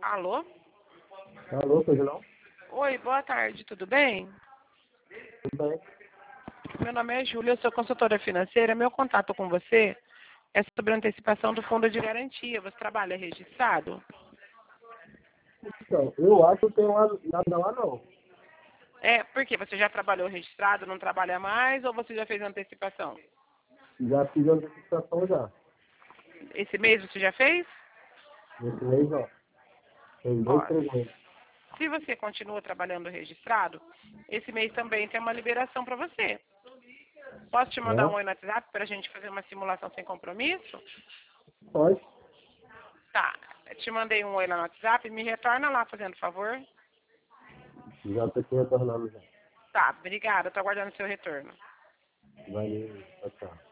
Alô? Alô, pois não? Oi, boa tarde, tudo bem? Tudo bem? Meu nome é Júlia, eu sou consultora financeira. Meu contato com você é sobre a antecipação do fundo de garantia. Você trabalha registrado? Então, eu acho que não tem nada lá não. É, porque você já trabalhou registrado, não trabalha mais, ou você já fez antecipação? Já fiz a antecipação já. Esse mês você já fez? Nesse mês, ó. Tem Ó, 2, 3 meses. se você continua trabalhando registrado, esse mês também tem uma liberação para você. Posso te mandar um Né? oi no WhatsApp para a gente fazer uma simulação sem compromisso? Pode. Tá, eu te mandei um oi lá no WhatsApp, me retorna lá, fazendo favor. Já tô te retornando já. Tá, obrigada, tô aguardando seu retorno. Valeu. Tchau, tchau.